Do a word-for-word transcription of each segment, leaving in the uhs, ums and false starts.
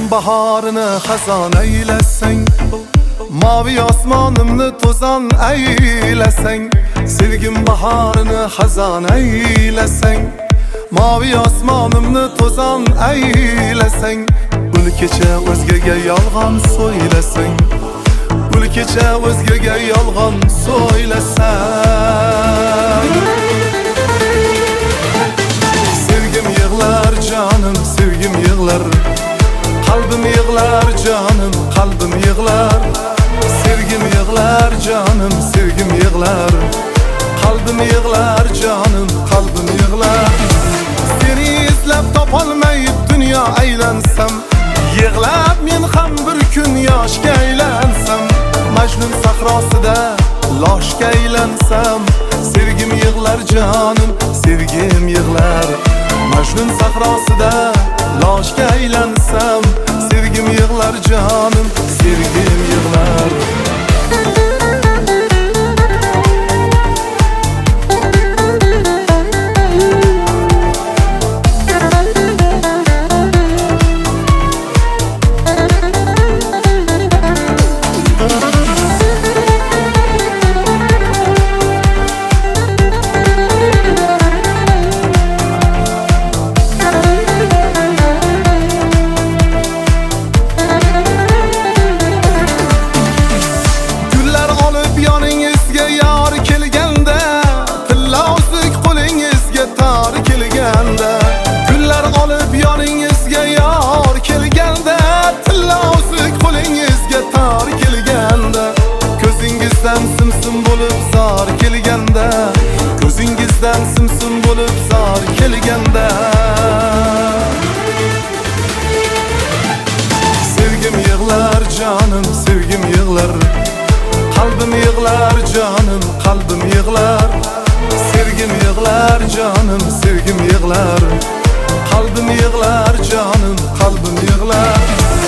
Sevgim baharını xazon eylasang, mavi osmonimni to'zon eylasang. Sevgim baharını xazon eylasang, mavi osmonimni to'zon eylasang. Ul kecha o'zgaga yolg'on so'ylasang, ul kecha o'zgaga yolg'on so'ylasang. Sevgim yig'lar canım, sevgim yig'lar, qalbim yig'lar canım, qalbim yig'lar. Sevgim yig'lar canım, sevgim yig'lar, qalbim yig'lar canım, qalbim yig'lar. Seni izlab topolmayib dunyo aylansam, yig'lab men ham bir kun yoshga aylansam. Majnun sahrosida loshga aylansam, sevgim yig'lar canım, sevgim yig'lar. Majnun sahrosida loshga aylansam, sevgim yig'lar canım, sevgim yig'lar. Simsim bo'lib zor kelganda, ko'zingizdan simsim bo'lib zor kelganda. Sevgim yig'lar canım, sevgim yig'lar, qalbim yig'lar canım, qalbim yig'lar. Sevgim yig'lar canım, sevgim yig'lar, qalbim yig'lar canım, qalbim yig'lar.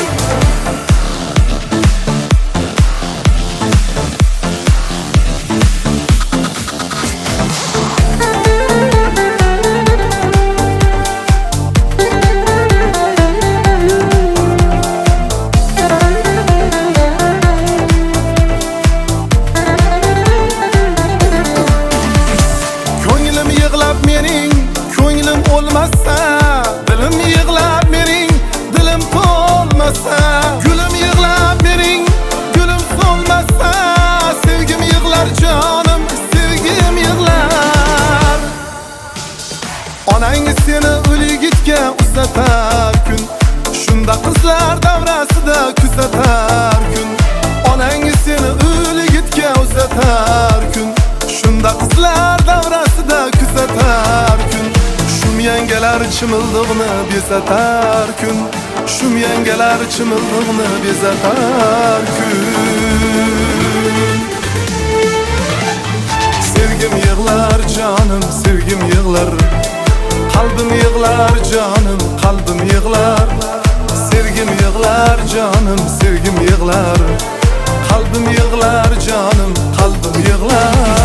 Mening ko'nglim o'lmasa, dilim yig'lab mening dilim to'lmasa. Gulim yig'lab mening gulim so'lmasa, sevgim yig'lar canım, sevgim yig'lar. Onang seni o'ligitga uzatar kun, shunda qizlar davrasida kuzatar kun. Onang seni o'ligitga uzatar kun, shunda qizlar davrasida kuzatar kun. Shum yangalar chimildiqni bezatar kun, shum yangalar chimildiqni bezatar kun. Sevgim yig'lar canım, sevgim yig'lar, qalbim yig'lar canım, qalbim yig'lar. Sevgim yig'lar canım, sevgim yig'lar, qalbim yig'lar canım, qalbim yig'lar.